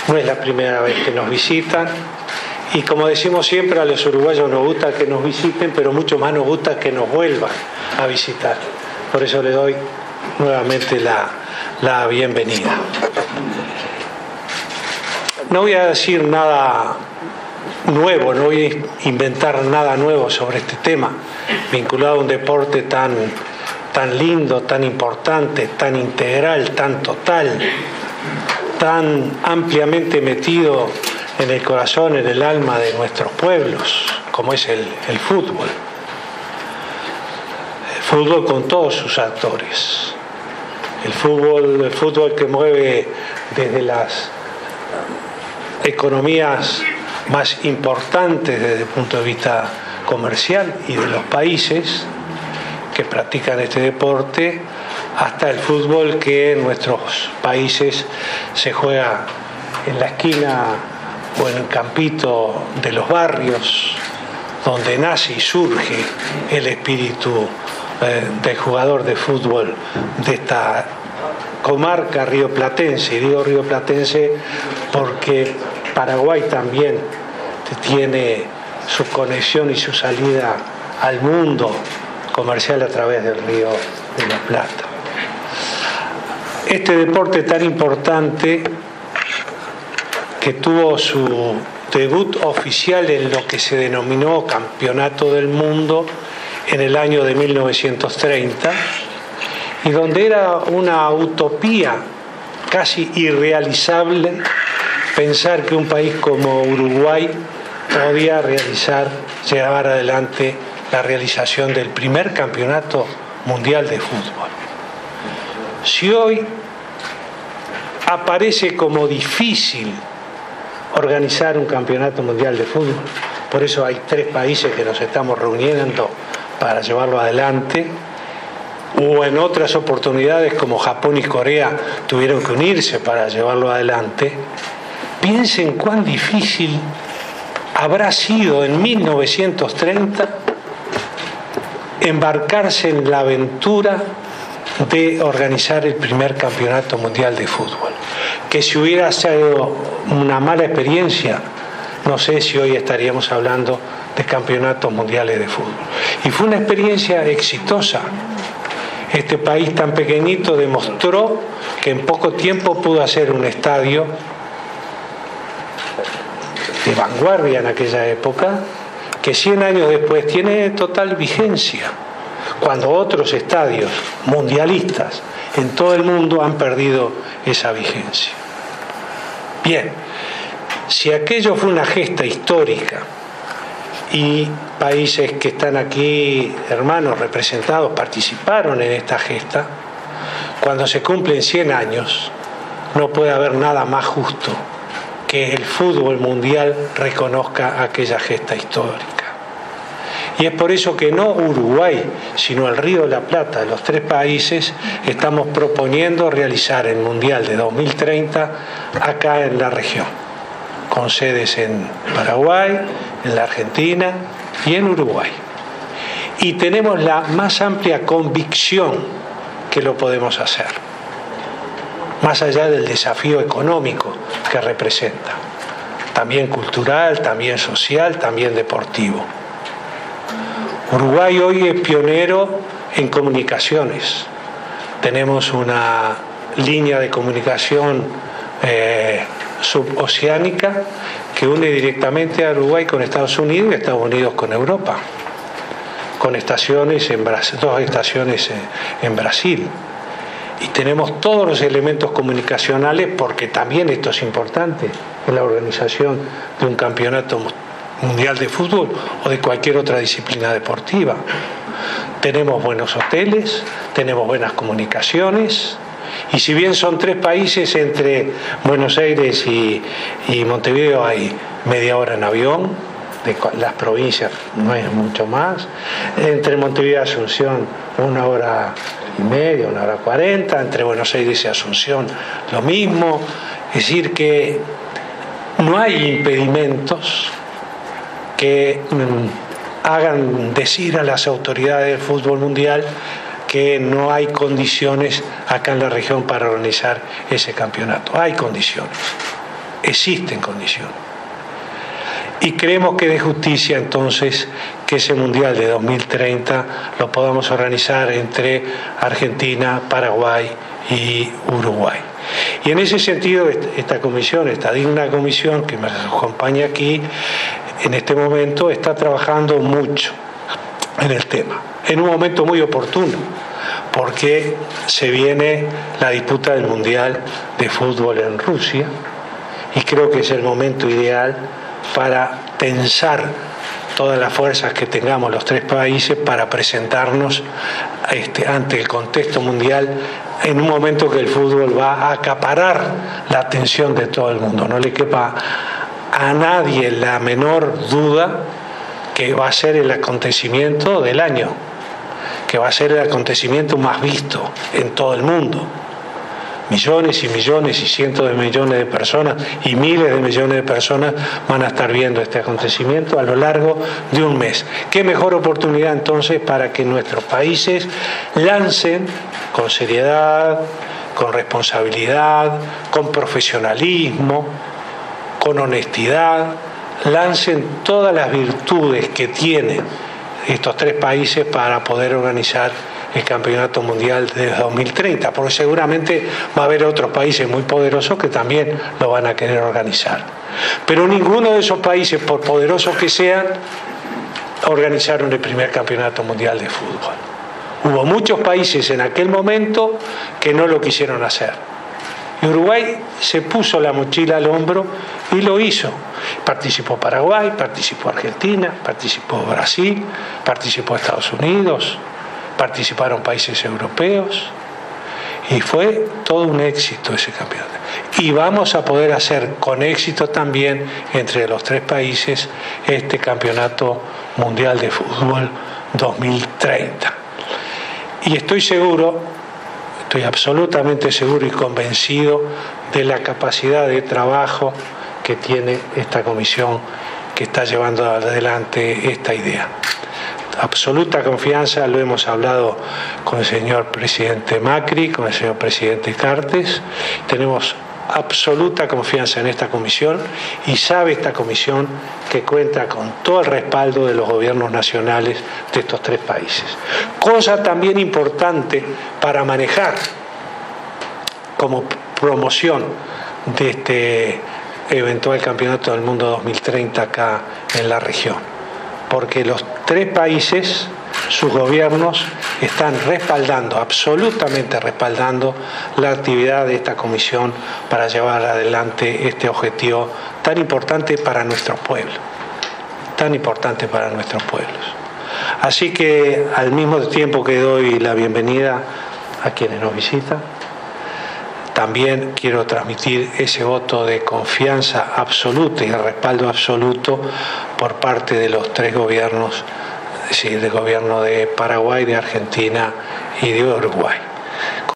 No es la primera vez que nos visitan. Y como decimos siempre, a los uruguayos nos gusta que nos visiten, pero mucho más nos gusta que nos vuelvan a visitar. Por eso le doy nuevamente la bienvenida. No voy a decir nada nuevo, no voy a inventar nada nuevo sobre este tema, vinculado a un deporte tan lindo, tan importante, tan integral, tan total, tan ampliamente metido en el corazón, en el alma de nuestros pueblos, como es el fútbol. El fútbol con todos sus actores. El fútbol que mueve desde las economías más importantes desde el punto de vista comercial y de los países que practican este deporte, hasta el fútbol que en nuestros países se juega en la esquina o en el campito de los barrios, donde nace y surge el espíritu del jugador de fútbol de esta comarca rioplatense. Y digo rioplatense porque Paraguay también tiene su conexión y su salida al mundo comercial a través del Río de la Plata. Este deporte tan importante, que tuvo su debut oficial en lo que se denominó Campeonato del Mundo en el año de 1930, y donde era una utopía casi irrealizable pensar que un país como Uruguay podía llevar adelante la realización del primer campeonato mundial de fútbol. Si hoy aparece como difícil organizar un campeonato mundial de fútbol, por eso hay 3 países que nos estamos reuniendo para llevarlo adelante, o en otras oportunidades como Japón y Corea tuvieron que unirse para llevarlo adelante. Piensen cuán difícil habrá sido en 1930 embarcarse en la aventura de organizar el primer campeonato mundial de fútbol. Que si hubiera sido una mala experiencia, no sé si hoy estaríamos hablando de campeonatos mundiales de fútbol. Y fue una experiencia exitosa. Este país tan pequeñito demostró que en poco tiempo pudo hacer un estadio de vanguardia en aquella época, que 100 años después tiene total vigencia, cuando otros estadios mundialistas en todo el mundo han perdido esa vigencia. Bien, si aquello fue una gesta histórica y países que están aquí, hermanos representados, participaron en esta gesta, cuando se cumplen 100 años, no puede haber nada más justo que el fútbol mundial reconozca aquella gesta histórica. Y es por eso que no Uruguay, sino el Río de la Plata, los 3 países, estamos proponiendo realizar el Mundial de 2030 acá en la región, con sedes en Paraguay, en la Argentina y en Uruguay. Y tenemos la más amplia convicción que lo podemos hacer, más allá del desafío económico que representa, también cultural, también social, también deportivo. Uruguay hoy es pionero en comunicaciones. Tenemos una línea de comunicación suboceánica que une directamente a Uruguay con Estados Unidos y Estados Unidos con Europa, con estaciones en Brasil, 2 estaciones en Brasil. Y tenemos todos los elementos comunicacionales, porque también esto es importante en la organización de un campeonato mundial de fútbol o de cualquier otra disciplina deportiva. Tenemos buenos hoteles, tenemos buenas comunicaciones, y si bien son 3 países, entre Buenos Aires y Montevideo hay media hora en avión, de las provincias no es mucho más, entre Montevideo y Asunción 1 hora y media, 1 hora 40, entre Buenos Aires y Asunción lo mismo. Es decir, que no hay impedimentos que hagan decir a las autoridades del fútbol mundial que no hay condiciones acá en la región para organizar ese campeonato. Hay condiciones. existen condiciones. Y creemos que es de justicia entonces que ese Mundial de 2030 lo podamos organizar entre Argentina, Paraguay y Uruguay. Y en ese sentido, esta comisión, esta digna comisión que me acompaña aquí, en este momento está trabajando mucho en el tema, en un momento muy oportuno, porque se viene la disputa del Mundial de Fútbol en Rusia, y creo que es el momento ideal para tensar todas las fuerzas que tengamos los tres países para presentarnos ante el contexto mundial en un momento que el fútbol va a acaparar la atención de todo el mundo. No le quepa a nadie la menor duda que va a ser el acontecimiento del año, que va a ser el acontecimiento más visto en todo el mundo. Millones y millones y cientos de millones de personas y miles de millones de personas van a estar viendo este acontecimiento a lo largo de un mes. ¿Qué mejor oportunidad entonces para que nuestros países lancen con seriedad, con responsabilidad, con profesionalismo, con honestidad, lancen todas las virtudes que tienen estos tres países para poder organizar el Campeonato Mundial de 2030, porque seguramente va a haber otros países muy poderosos que también lo van a querer organizar. Pero ninguno de esos países, por poderosos que sean, organizaron el primer Campeonato Mundial de Fútbol. Hubo muchos países en aquel momento que no lo quisieron hacer. Y Uruguay se puso la mochila al hombro y lo hizo. Participó Paraguay, participó Argentina, participó Brasil, participó Estados Unidos, participaron países europeos y fue todo un éxito ese campeonato. Y vamos a poder hacer con éxito también entre los tres países este Campeonato Mundial de Fútbol 2030. Y estoy absolutamente seguro y convencido de la capacidad de trabajo que tiene esta comisión que está llevando adelante esta idea. Absoluta confianza, lo hemos hablado con el señor presidente Macri, con el señor presidente Cartes, tenemos absoluta confianza en esta comisión y sabe esta comisión que cuenta con todo el respaldo de los gobiernos nacionales de estos tres países. Cosa también importante para manejar como promoción de este eventual Campeonato del Mundo 2030 acá en la región, porque los tres países, sus gobiernos están respaldando, absolutamente respaldando la actividad de esta comisión para llevar adelante este objetivo tan importante para nuestros pueblos, tan importante para nuestros pueblos. Así que al mismo tiempo que doy la bienvenida a quienes nos visitan, también quiero transmitir ese voto de confianza absoluta y de respaldo absoluto por parte de los tres gobiernos, es decir, del gobierno de Paraguay, de Argentina y de Uruguay.